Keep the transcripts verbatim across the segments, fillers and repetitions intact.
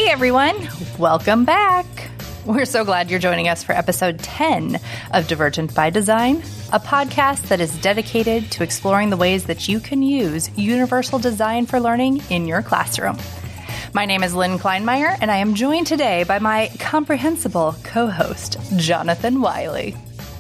Hey everyone, welcome back. We're so glad you're joining us for episode ten of Divergent by Design, a podcast that is dedicated to exploring the ways that you can use universal design for learning in your classroom. My name is Lynn Kleinmeyer, and I am joined today by my comprehensible co-host, Jonathan Wiley.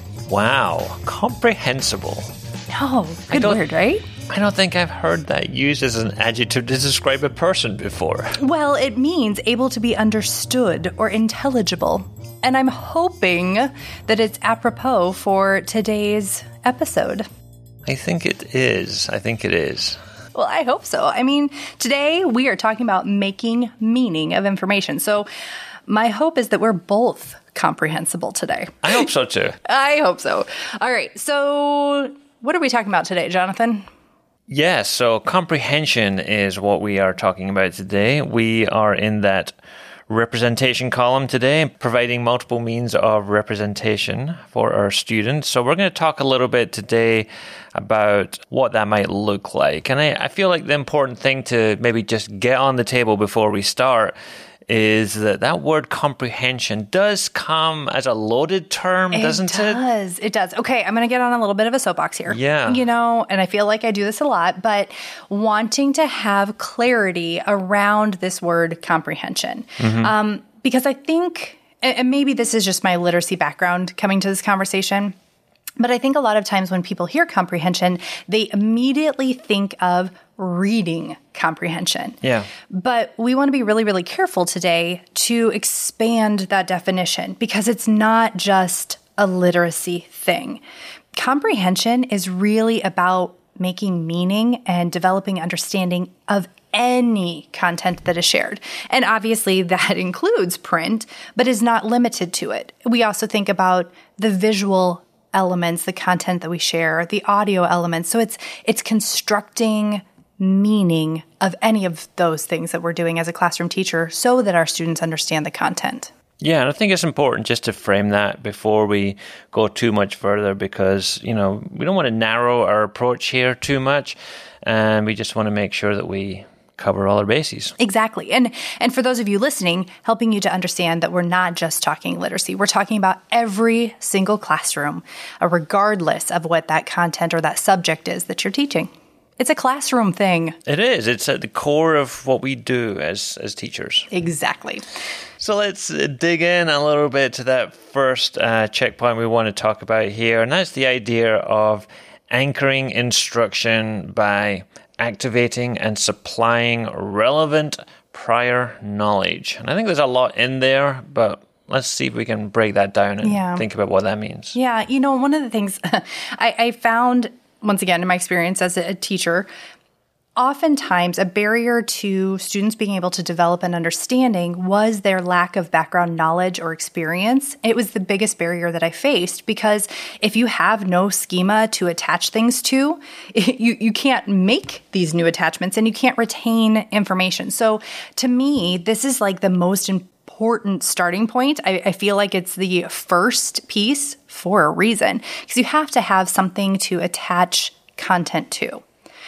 Wow, comprehensible. Oh, good word, right? I don't think I've heard that used as an adjective to describe a person before. Well, it means able to be understood or intelligible. And I'm hoping that it's apropos for today's episode. I think it is. I think it is. Well, I hope so. I mean, today we are talking about making meaning of information. So my hope is that we're both comprehensible today. I hope so, too. I hope so. All right. So what are we talking about today, Jonathan? Yes, so comprehension is what we are talking about today. We are in that representation column today, providing multiple means of representation for our students. So we're going to talk a little bit today about what that might look like. And I, I feel like the important thing to maybe just get on the table before we start is that that word comprehension does come as a loaded term, it doesn't does. it? It does. It does. Okay, I'm going to get on a little bit of a soapbox here. Yeah. You know, and I feel like I do this a lot, but wanting to have clarity around this word comprehension. Mm-hmm. Um, because I think, and maybe this is just my literacy background coming to this conversation, but I think a lot of times when people hear comprehension, they immediately think of reading comprehension. Yeah. But we want to be really, really careful today to expand that definition because it's not just a literacy thing. Comprehension is really about making meaning and developing understanding of any content that is shared. And obviously that includes print, but is not limited to it. We also think about the visual elements, the content that we share, the audio elements. So it's it's constructing meaning of any of those things that we're doing as a classroom teacher so that our students understand the content. Yeah, and I think it's important just to frame that before we go too much further because, you know, we don't want to narrow our approach here too much, and we just want to make sure that we cover all our bases. Exactly. And and for those of you listening, helping you to understand that we're not just talking literacy. We're talking about every single classroom, uh, regardless of what that content or that subject is that you're teaching. It's a classroom thing. It is. It's at the core of what we do as as teachers. Exactly. So let's dig in a little bit to that first uh, checkpoint we want to talk about here, and that's the idea of anchoring instruction by activating and supplying relevant prior knowledge. And I think there's a lot in there, but let's see if we can break that down and yeah. think about what that means. Yeah, you know, one of the things I, I found, once again, in my experience as a teacher, oftentimes a barrier to students being able to develop an understanding was their lack of background knowledge or experience. It was the biggest barrier that I faced because if you have no schema to attach things to, you, you can't make these new attachments and you can't retain information. So to me, this is like the most important important starting point. I, I feel like it's the first piece for a reason because you have to have something to attach content to.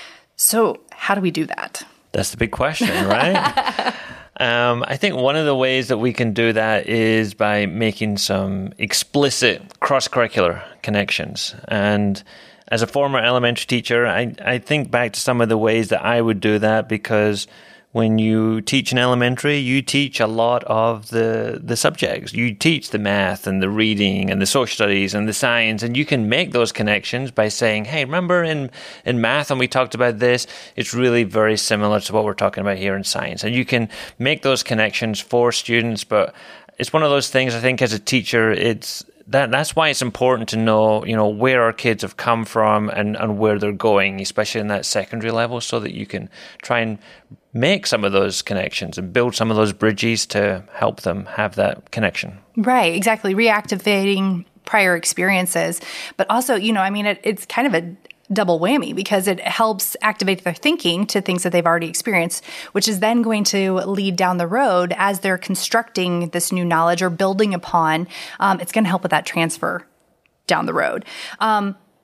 So how do we do that? That's the big question, right? um, I think one of the ways that we can do that is by making some explicit cross-curricular connections. And as a former elementary teacher, I, I think back to some of the ways that I would do that because when you teach in elementary, you teach a lot of the, the subjects. You teach the math and the reading and the social studies and the science, and you can make those connections by saying, hey, remember in, in math when we talked about this, it's really very similar to what we're talking about here in science. And you can make those connections for students, but it's one of those things I think as a teacher, it's That that's why it's important to know, you know, where our kids have come from and, and where they're going, especially in that secondary level, so that you can try and make some of those connections and build some of those bridges to help them have that connection. Right, exactly. Reactivating prior experiences. But also, you know, I mean, it, it's kind of a double whammy because it helps activate their thinking to things that they've already experienced, which is then going to lead down the road as they're constructing this new knowledge or building upon. Um, it's going to help with that transfer down the road. Um,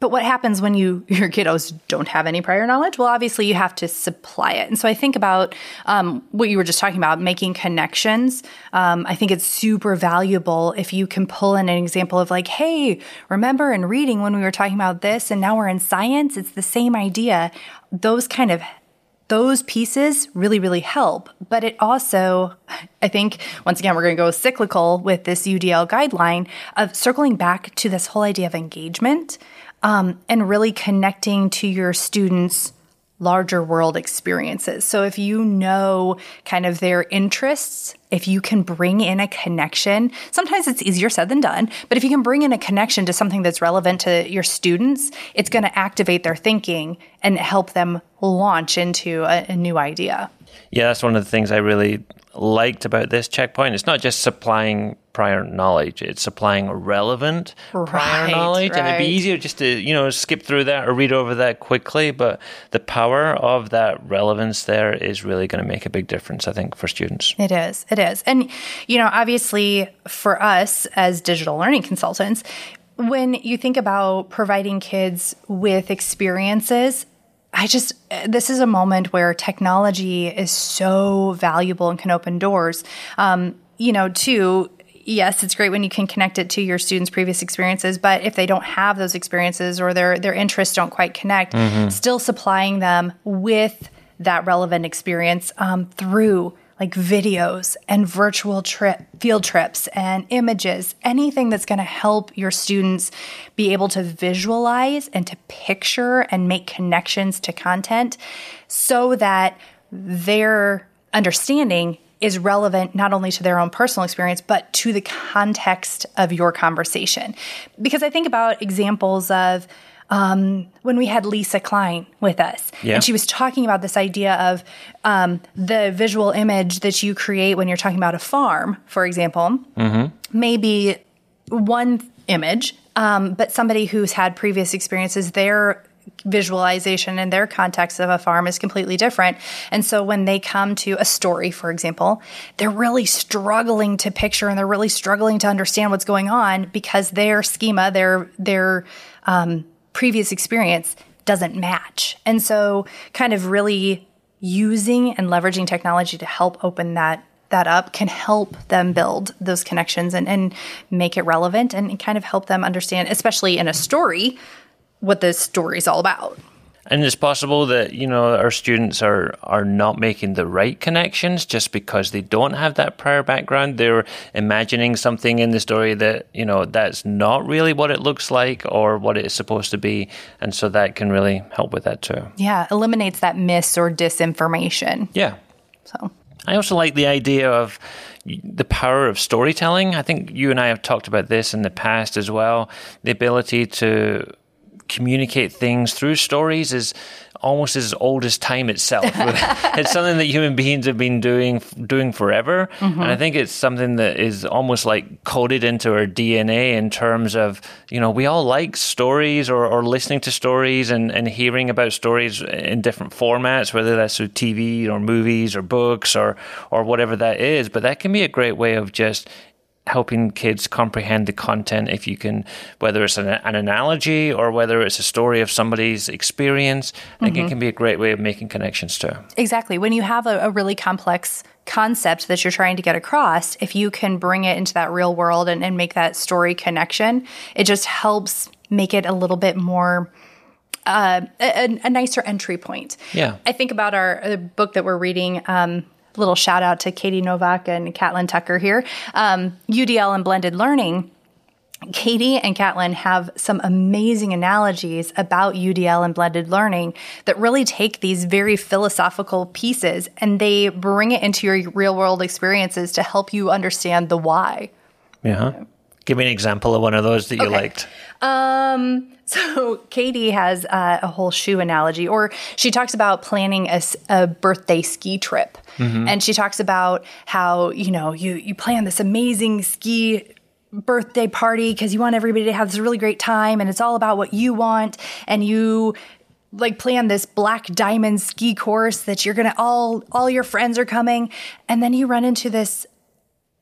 But what happens when you your kiddos don't have any prior knowledge? Well, obviously you have to supply it. And so I think about um, what you were just talking about, making connections. Um, I think it's super valuable if you can pull in an example of like, hey, remember in reading when we were talking about this and now we're in science, it's the same idea. Those kind of Those pieces really, really help. But it also, I think, once again, we're going to go cyclical with this U D L guideline of circling back to this whole idea of engagement um, and really connecting to your students' larger world experiences. So if you know kind of their interests, if you can bring in a connection, sometimes it's easier said than done, but if you can bring in a connection to something that's relevant to your students, it's going to activate their thinking and help them launch into a, a new idea. Yeah, that's one of the things I really liked about this checkpoint. It's not just supplying prior knowledge, it's supplying relevant right, prior knowledge. Right. And it'd be easier just to, you know, skip through that or read over that quickly. But the power of that relevance there is really going to make a big difference, I think, for students. It is. It is. And, you know, obviously for us as digital learning consultants, when you think about providing kids with experiences, I just, this is a moment where technology is so valuable and can open doors. Um, you know, too, yes, it's great when you can connect it to your students' previous experiences, but if they don't have those experiences or their, their interests don't quite connect, mm-hmm. still supplying them with that relevant experience um, through like videos and virtual trip, field trips and images, anything that's going to help your students be able to visualize and to picture and make connections to content so that their understanding is relevant not only to their own personal experience, but to the context of your conversation. Because I think about examples of Um, when we had Lisa Klein with us, yeah. and she was talking about this idea of um, the visual image that you create when you're talking about a farm, for example, mm-hmm. maybe one image, um, but somebody who's had previous experiences, their visualization and their context of a farm is completely different. And so when they come to a story, for example, they're really struggling to picture and they're really struggling to understand what's going on because their schema, their, their, um, previous experience doesn't match. And so kind of really using and leveraging technology to help open that that up can help them build those connections and, and make it relevant and kind of help them understand, especially in a story, what the story is all about. And it's possible that, you know, our students are, are not making the right connections just because they don't have that prior background. They're imagining something in the story that, you know, that's not really what it looks like or what it is supposed to be. And so that can really help with that too. Yeah, eliminates that mis or disinformation. Yeah. So I also like the idea of the power of storytelling. I think you and I have talked about this in the past as well. The ability to communicate things through stories is almost as old as time itself. It's something that human beings have been doing doing forever. Mm-hmm. And I think it's something that is almost like coded into our D N A in terms of, you know, we all like stories or, or listening to stories and, and hearing about stories in different formats, whether that's through T V or movies or books or or whatever that is. But that can be a great way of just helping kids comprehend the content if you can, whether it's an, an analogy or whether it's a story of somebody's experience, mm-hmm. like it can be a great way of making connections too. Exactly. When you have a, a really complex concept that you're trying to get across, if you can bring it into that real world and, and make that story connection, it just helps make it a little bit more uh, a, a nicer entry point. Yeah. I think about our uh, book that we're reading, um, little shout out to Katie Novak and Catlin Tucker here. Um, U D L and Blended Learning. Katie and Catlin have some amazing analogies about U D L and blended learning that really take these very philosophical pieces and they bring it into your real world experiences to help you understand the why. Yeah. Give me an example of one of those that you okay. liked. Um, so Katie has uh, a whole shoe analogy, or she talks about planning a, a birthday ski trip. Mm-hmm. And she talks about how, you know, you, you plan this amazing ski birthday party because you want everybody to have this really great time and it's all about what you want. And you like plan this black diamond ski course that you're going to all, all your friends are coming. And then you run into this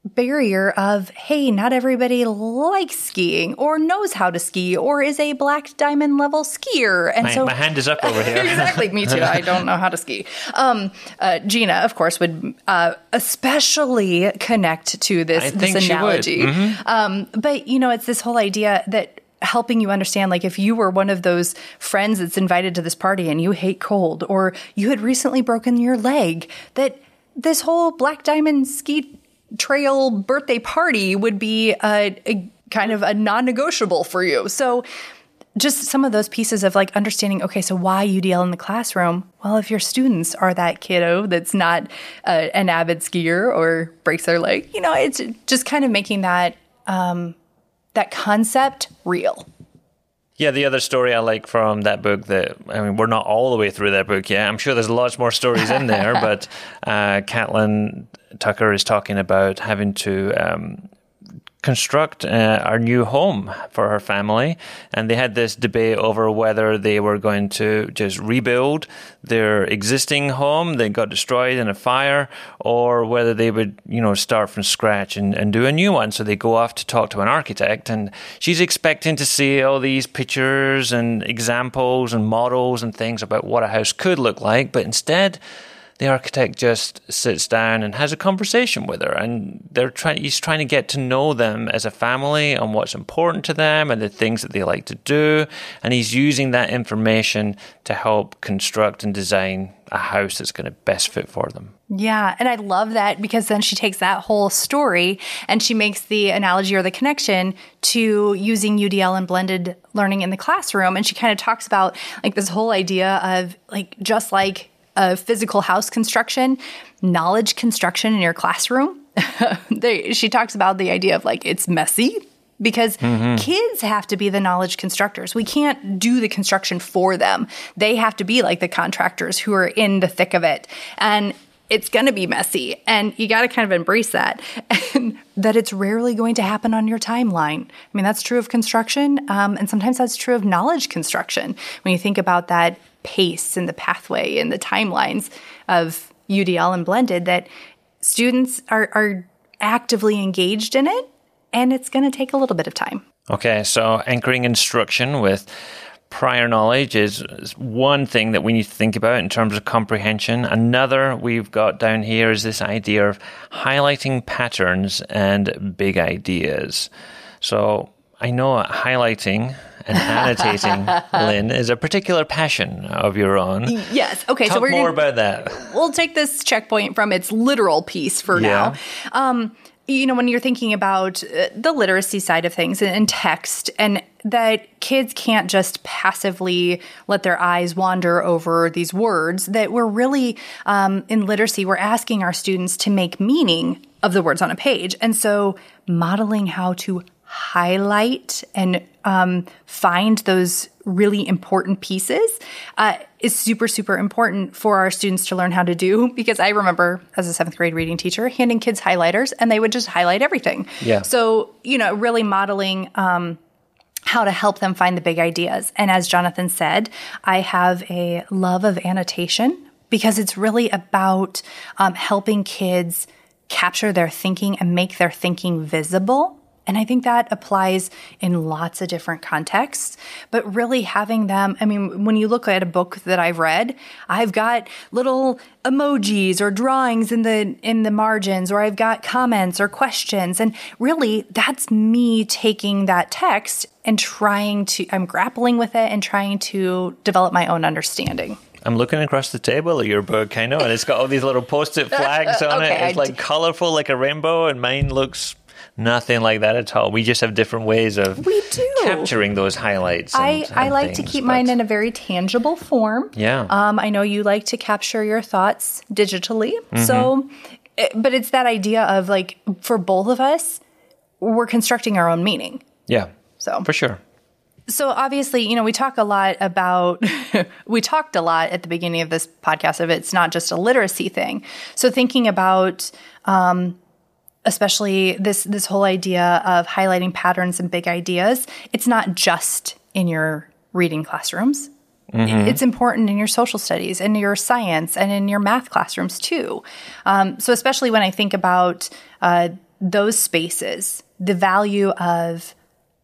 barrier of, hey, not everybody likes skiing or knows how to ski or is a black diamond level skier. And my, so my hand is up over here. Exactly. Me too. I don't know how to ski. Um, uh, Gina, of course, would uh, especially connect to this, I this think she analogy. would. Mm-hmm. Um, but, you know, it's this whole idea that helping you understand, like if you were one of those friends that's invited to this party and you hate cold, or you had recently broken your leg, that this whole black diamond ski trail birthday party would be a, a kind of a non-negotiable for you. So just some of those pieces of like understanding, okay, so why U D L in the classroom? Well, if your students are that kiddo that's not uh, an avid skier or breaks their leg, you know, it's just kind of making that um, that concept real. Yeah, the other story I like from that book that, I mean, we're not all the way through that book yet. I'm sure there's lots more stories in there, but uh, Caitlin Tucker is talking about having to um, construct uh, our new home for her family. And they had this debate over whether they were going to just rebuild their existing home that got destroyed in a fire, or whether they would, you know, start from scratch and, and do a new one. So they go off to talk to an architect, and she's expecting to see all these pictures and examples and models and things about what a house could look like. But instead, the architect just sits down and has a conversation with her, and they're trying. He's trying to get to know them as a family and what's important to them and the things that they like to do. And he's using that information to help construct and design a house that's going to best fit for them. Yeah, and I love that, because then she takes that whole story and she makes the analogy or the connection to using U D L and blended learning in the classroom. And she kind of talks about like this whole idea of like just like Uh, physical house construction, knowledge construction in your classroom. they, she talks about the idea of like it's messy because mm-hmm. kids have to be the knowledge constructors. We can't do the construction for them. They have to be like the contractors who are in the thick of it. And it's going to be messy. And you got to kind of embrace that. And that it's rarely going to happen on your timeline. I mean, that's true of construction. Um, and sometimes that's true of knowledge construction. When you think about that pace and the pathway and the timelines of U D L and blended, that students are, are actively engaged in it, and it's going to take a little bit of time. Okay, so anchoring instruction with prior knowledge is one thing that we need to think about in terms of comprehension. Another we've got down here is this idea of highlighting patterns and big ideas. So I know highlighting and annotating, Lynn, is a particular passion of your own. Yes. Okay. Talk so we're more gonna, about that. We'll take this checkpoint from its literal piece for yeah. now. Um, you know, when you're thinking about uh, the literacy side of things and, and text, and that kids can't just passively let their eyes wander over these words, that we're really, um, in literacy, we're asking our students to make meaning of the words on a page. And so modeling how to highlight and um, find those really important pieces uh, is super, super important for our students to learn how to do. Because I remember as a seventh grade reading teacher handing kids highlighters, and they would just highlight everything. Yeah. So, you know, really modeling um, how to help them find the big ideas. And as Jonathan said, I have a love of annotation, because it's really about um, helping kids capture their thinking and make their thinking visible. And I think that applies in lots of different contexts, but really having them, I mean, when you look at a book that I've read, I've got little emojis or drawings in the in the margins, or I've got comments or questions. And really, that's me taking that text and trying to, I'm grappling with it and trying to develop my own understanding. I'm looking across the table at your book, I know, and it's got all these little post-it flags on okay, it. It's like colorful, like a rainbow, and mine looks nothing like that at all. We just have different ways of we do. capturing those highlights. And, I, and I like things, to keep but... mine in a very tangible form. Yeah. Um, I know you like to capture your thoughts digitally. Mm-hmm. So, but it's that idea of like, for both of us, we're constructing our own meaning. Yeah. So for sure. So obviously, you know, we talk a lot about, we talked a lot at the beginning of this podcast of it's not just a literacy thing. So thinking about, um, especially this this whole idea of highlighting patterns and big ideas, it's not just in your reading classrooms. Mm-hmm. It's important in your social studies and your science and in your math classrooms too. Um, so especially when I think about uh, those spaces, the value of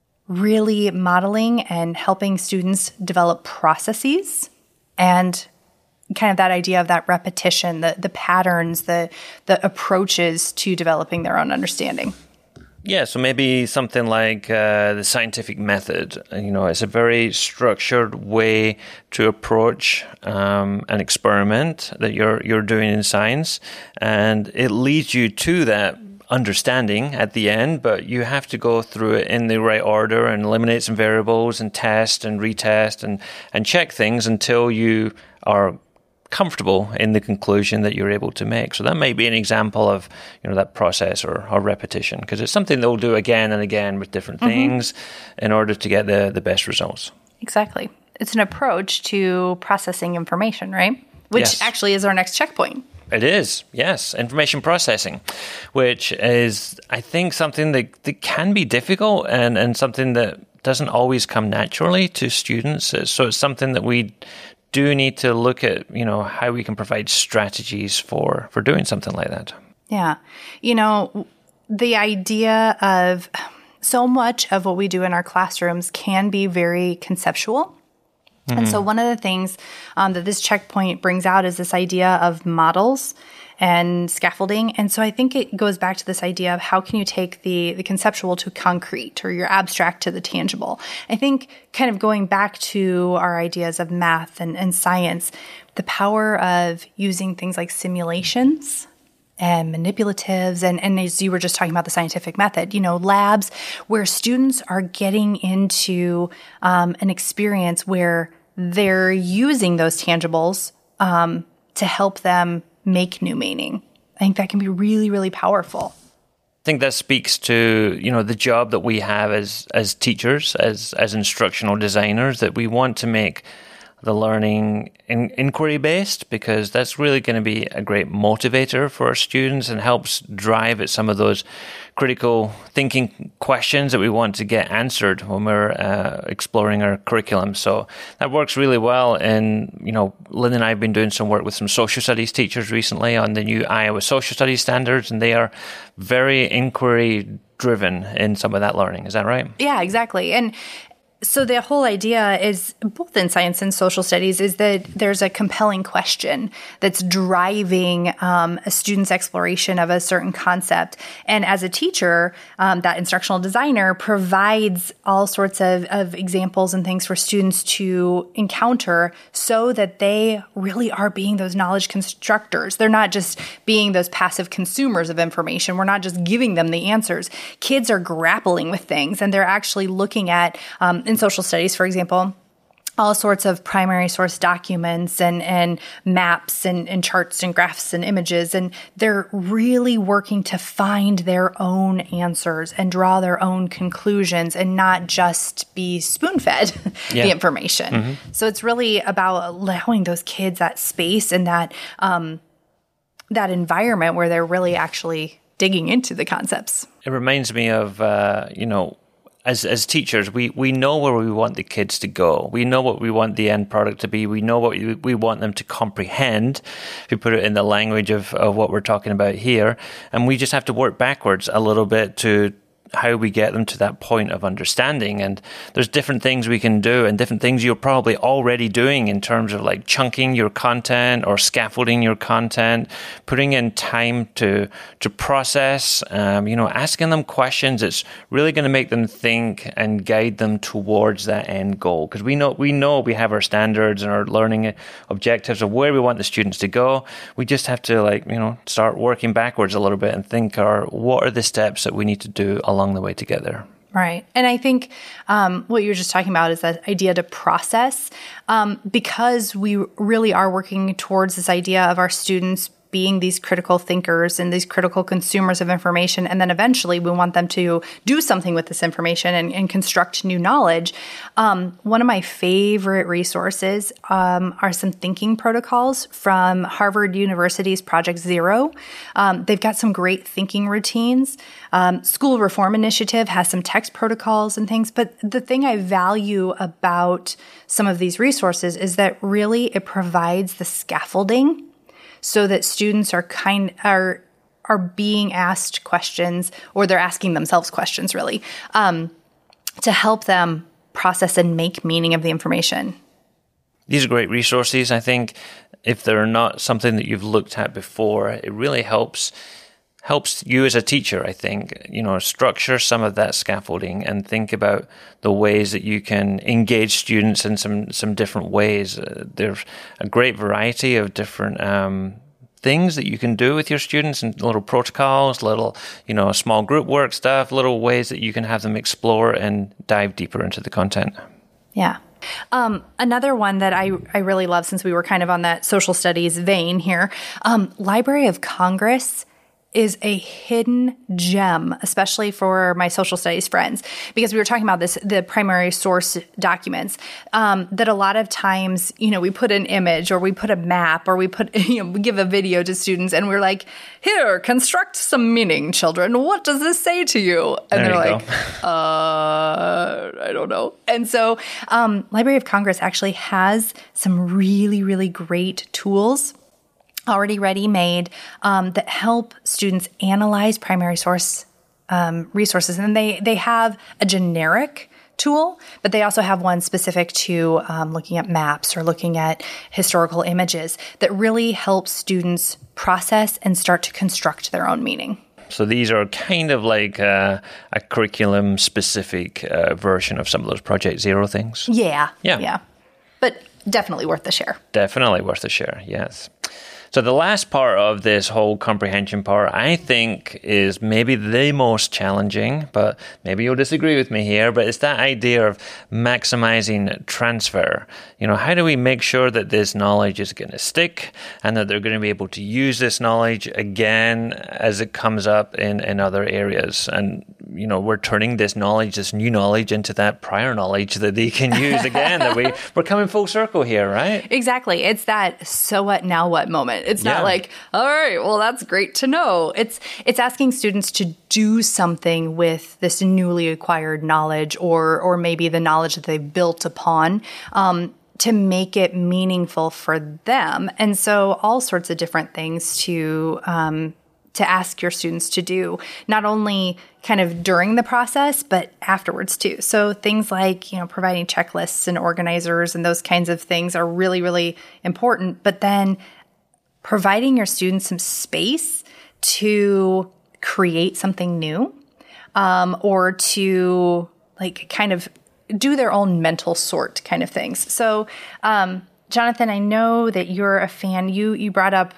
really modeling and helping students develop processes and kind of that idea of that repetition, the the patterns, the the approaches to developing their own understanding. Yeah, so maybe something like uh, the scientific method. You know, it's a very structured way to approach um, an experiment that you're you're doing in science, and it leads you to that understanding at the end, but you have to go through it in the right order and eliminate some variables and test and retest and, and check things until you are comfortable in the conclusion that you're able to make. So that may be an example of, you know, that process or, or repetition, because it's something they'll do again and again with different mm-hmm. things in order to get the, the best results. Exactly. It's an approach to processing information, right? Which yes. actually is our next checkpoint. It is, yes, information processing, which is, I think, something that, that can be difficult and, and something that doesn't always come naturally to students. So it's something that we do need to look at, you know, how we can provide strategies for, for doing something like that. Yeah. You know, the idea of so much of what we do in our classrooms can be very conceptual. Mm-hmm. And so one of the things um, that this checkpoint brings out is this idea of models and scaffolding. And so I think it goes back to this idea of how can you take the, the conceptual to concrete or your abstract to the tangible. I think kind of going back to our ideas of math and, and science, the power of using things like simulations and manipulatives, and, and as you were just talking about the scientific method, you know, labs where students are getting into um, an experience where they're using those tangibles um, to help them make new meaning. I think that can be really, really powerful. I think that speaks to, you know, the job that we have as as teachers, as as instructional designers, that we want to make the learning in, inquiry-based, because that's really going to be a great motivator for our students and helps drive at some of those critical thinking questions that we want to get answered when we're uh, exploring our curriculum. So that works really well. And, you know, Lynn and I have been doing some work with some social studies teachers recently on the new Iowa social studies standards, and they are very inquiry-driven in some of that learning. Is that right? Yeah, exactly. And so the whole idea is, both in science and social studies, is that there's a compelling question that's driving um, a student's exploration of a certain concept. And as a teacher, um, that instructional designer provides all sorts of, of examples and things for students to encounter so that they really are being those knowledge constructors. They're not just being those passive consumers of information. We're not just giving them the answers. Kids are grappling with things, and they're actually looking at um, in social studies, for example, all sorts of primary source documents and, and maps and, and charts and graphs and images. And they're really working to find their own answers and draw their own conclusions and not just be spoon-fed yeah. the information. Mm-hmm. So it's really about allowing those kids that space and that um, that environment where they're really actually digging into the concepts. It reminds me of, uh, you know, As as teachers, we, we know where we want the kids to go. We know what we want the end product to be. We know what we, we want them to comprehend, if you put it in the language of, of what we're talking about here. And we just have to work backwards a little bit to how we get them to that point of understanding. And there's different things we can do and different things you're probably already doing in terms of like chunking your content or scaffolding your content, putting in time to to process, um, you know, asking them questions. It's really going to make them think and guide them towards that end goal. Because we know we know we have our standards and our learning objectives of where we want the students to go. We just have to like, you know, start working backwards a little bit and think, our, what are the steps that we need to do along along the way to get there. Right. And I think um, what you were just talking about is that idea to process, um, because we really are working towards this idea of our students being these critical thinkers and these critical consumers of information. And then eventually we want them to do something with this information and, and construct new knowledge. Um, one of my favorite resources um, are some thinking protocols from Harvard University's Project Zero. Um, they've got some great thinking routines. Um, School Reform Initiative has some text protocols and things. But the thing I value about some of these resources is that really it provides the scaffolding so that students are kind are are being asked questions, or they're asking themselves questions, really, um, to help them process and make meaning of the information. These are great resources. I think if they're not something that you've looked at before, it really helps helps you as a teacher, I think, you know, structure some of that scaffolding and think about the ways that you can engage students in some, some different ways. Uh, there's a great variety of different um, things that you can do with your students, and little protocols, little, you know, small group work stuff, little ways that you can have them explore and dive deeper into the content. Yeah. Um, another one that I, I really love, since we were kind of on that social studies vein here, um, Library of Congress is a hidden gem, especially for my social studies friends, because we were talking about this, the primary source documents, um, that a lot of times, you know, we put an image or we put a map or we put, you know, we give a video to students and we're like, here, construct some meaning, children. What does this say to you? And there they're you like, uh, I don't know. And so, um, Library of Congress actually has some really, really great tools already ready-made um, that help students analyze primary source um, resources. And they, they have a generic tool, but they also have one specific to um, looking at maps or looking at historical images that really helps students process and start to construct their own meaning. So these are kind of like uh, a curriculum-specific uh, version of some of those Project Zero things. Yeah, yeah. Yeah. But definitely worth the share. Definitely worth the share, yes. So the last part of this whole comprehension part, I think, is maybe the most challenging, but maybe you'll disagree with me here, but it's that idea of maximizing transfer. You know, how do we make sure that this knowledge is going to stick and that they're going to be able to use this knowledge again as it comes up in, in other areas? And, you know, we're turning this knowledge, this new knowledge, into that prior knowledge that they can use again. That we, we're coming full circle here, right? Exactly. It's that so what, now what moment. It's not Yeah. like, all right, well, that's great to know. It's it's asking students to do something with this newly acquired knowledge, or or maybe the knowledge that they've built upon, um, to make it meaningful for them. And so all sorts of different things to um, to ask your students to do, not only kind of during the process, but afterwards too. So things like, you know, providing checklists and organizers and those kinds of things are really, really important. But then providing your students some space to create something new, um, or to like kind of do their own mental sort kind of things. So, um, Jonathan, I know that you're a fan. You you brought up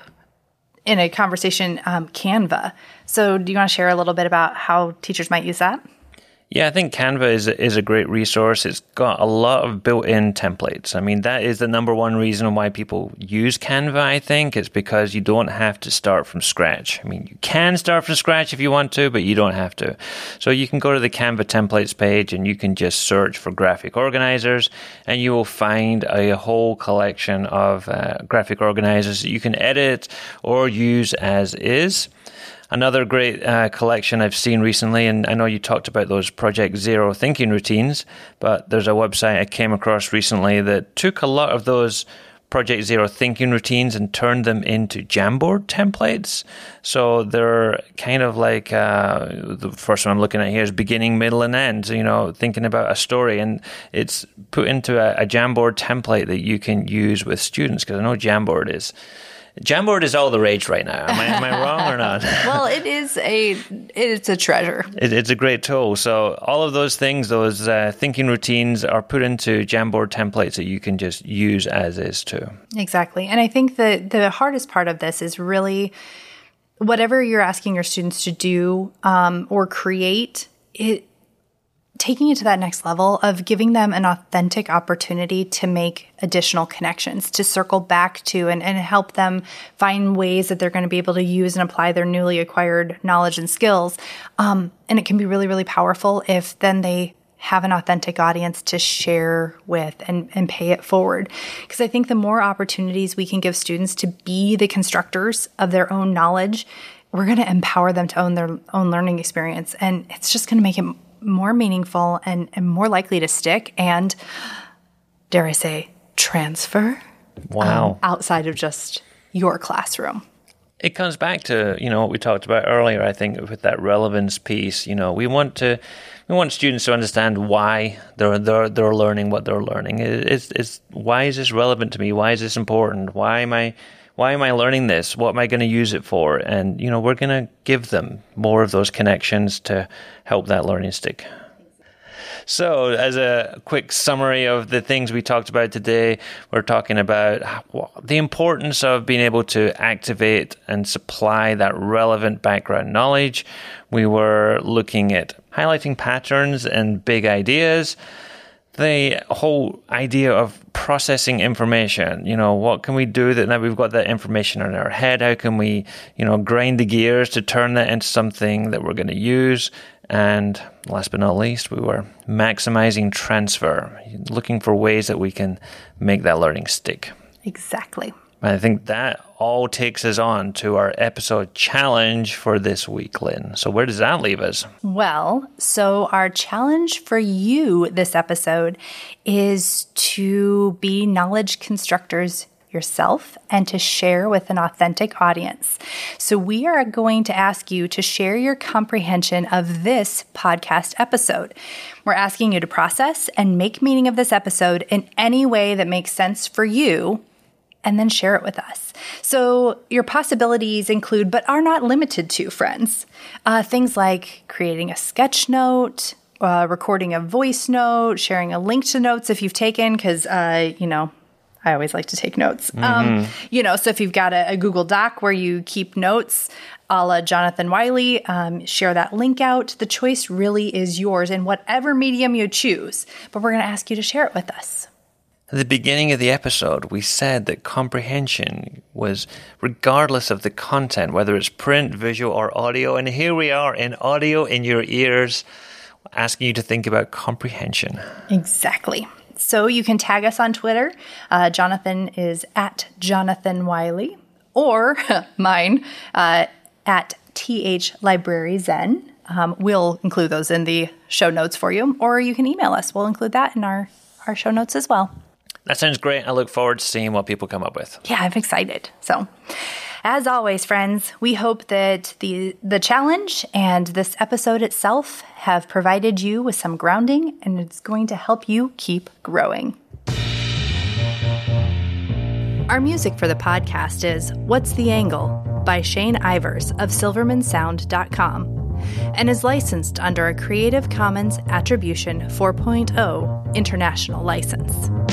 in a conversation um, Canva. So do you want to share a little bit about how teachers might use that? Yeah, I think Canva is is a great resource. It's got a lot of built-in templates. I mean, that is the number one reason why people use Canva, I think. It's because you don't have to start from scratch. I mean, you can start from scratch if you want to, but you don't have to. So you can go to the Canva templates page and you can just search for graphic organizers, and you will find a whole collection of uh, graphic organizers that you can edit or use as is. Another great uh, collection I've seen recently, and I know you talked about those Project Zero thinking routines, but there's a website I came across recently that took a lot of those Project Zero thinking routines and turned them into Jamboard templates. So they're kind of like, uh, the first one I'm looking at here is beginning, middle, and end, you know, thinking about a story. And it's put into a, a Jamboard template that you can use with students, because I know Jamboard is... Jamboard is all the rage right now. Am I, am I wrong or not? Well, it is a it's a treasure. It, it's a great tool. So all of those things, those uh, thinking routines, are put into Jamboard templates that you can just use as is too. Exactly. And I think that the hardest part of this is really whatever you're asking your students to do um, or create, it taking it to that next level of giving them an authentic opportunity to make additional connections, to circle back to and, and help them find ways that they're going to be able to use and apply their newly acquired knowledge and skills. Um, and it can be really, really powerful if then they have an authentic audience to share with and, and pay it forward. Because I think the more opportunities we can give students to be the constructors of their own knowledge, we're going to empower them to own their own learning experience. And it's just going to make it more meaningful and, and more likely to stick and, dare I say, transfer. Wow. Um, outside of just your classroom. it comes back to, you know, what we talked about earlier, I think, with that relevance piece. You know, we want to we want students to understand why they're they're they're learning what they're learning. It's it's why is this relevant to me? Why is this important? Why am I why am I learning this? What am I going to use it for? And, you know, we're going to give them more of those connections to help that learning stick. So, as a quick summary of the things we talked about today, we're talking about the importance of being able to activate and supply that relevant background knowledge. We were looking at highlighting patterns and big ideas. The whole idea of processing information, you know, what can we do that now we've got that information in our head? How can we, you know, grind the gears to turn that into something that we're going to use? And last but not least, we were maximizing transfer, looking for ways that we can make that learning stick. Exactly. And I think that all takes us on to our episode challenge for this week, Lynn. So where does that leave us? Well, so our challenge for you this episode is to be knowledge constructors yourself and to share with an authentic audience. So we are going to ask you to share your comprehension of this podcast episode. We're asking you to process and make meaning of this episode in any way that makes sense for you, and then share it with us. So your possibilities include, but are not limited to, friends, uh, things like creating a sketch note, uh, recording a voice note, sharing a link to notes if you've taken, because, uh, you know, I always like to take notes. Mm-hmm. Um, you know, so if you've got a, a Google Doc where you keep notes, a la Jonathan Wiley, um, share that link out. The choice really is yours in whatever medium you choose, but we're going to ask you to share it with us. At the beginning of the episode, we said that comprehension was regardless of the content, whether it's print, visual, or audio. And here we are in audio in your ears, asking you to think about comprehension. Exactly. So you can tag us on Twitter. Uh, Jonathan is at Jonathan Wiley, or mine uh, at T H Library Zen. Um, we'll include those in the show notes for you, or you can email us. We'll include that in our, our show notes as well. That sounds great. I look forward to seeing what people come up with. Yeah, I'm excited. So, as always, friends, we hope that the the challenge and this episode itself have provided you with some grounding, and it's going to help you keep growing. Our music for the podcast is What's the Angle by Shane Ivers of silverman sound dot com and is licensed under a Creative Commons Attribution four point oh International License.